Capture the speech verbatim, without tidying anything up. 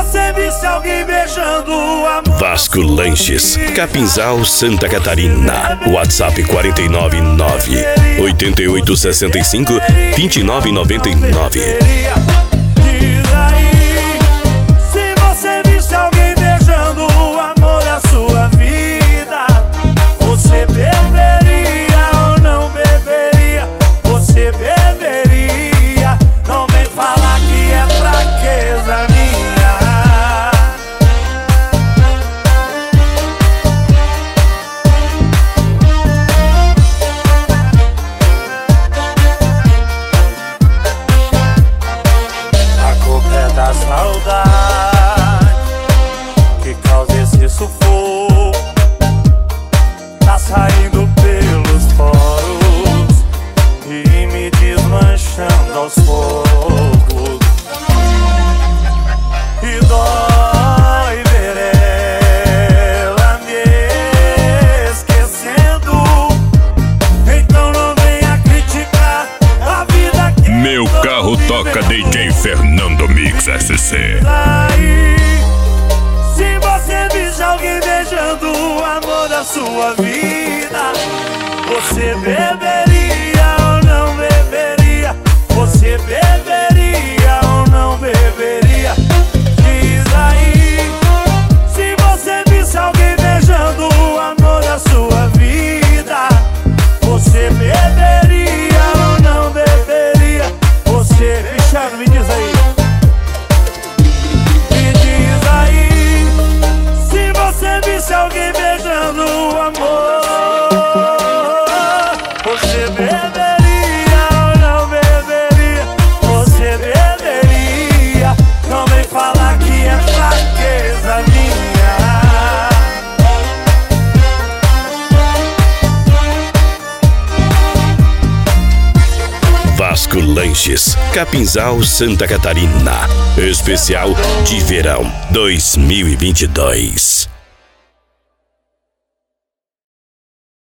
você visse alguém beijando o amor. Vasco Lanches, Capinzal, Santa Catarina. WhatsApp quatro nove nove, oito oito seis cinco, dois nove nove nove. Diz aí, se você visse alguém beijando o amor da sua vida, você beberia ou não beberia? Você beberia? Não vem falar que é fraqueza minha. A culpa é da saudade que causa esse sufoco. Tá saindo pelos poros e me desmanchando aos poucos. E dói ver ela me esquecendo. Então não venha criticar a vida que Meu carro toca D J Fernando Mix S C. aí. Se você visse alguém beijando o amor da sua vida, você beberia ou não beberia? Você beberia ou não beberia? Diz aí, se você visse alguém beijando o amor da sua vida, você beberia ou não beberia? Você, Cristiano, me diz aí. Me diz aí, se você visse alguém beijando o amor, você beberia ou não beberia? Você beberia? Não vem falar que é fraqueza minha. Vasco Lanches, Capinzal, Santa Catarina. Especial de verão dois mil e vinte e dois.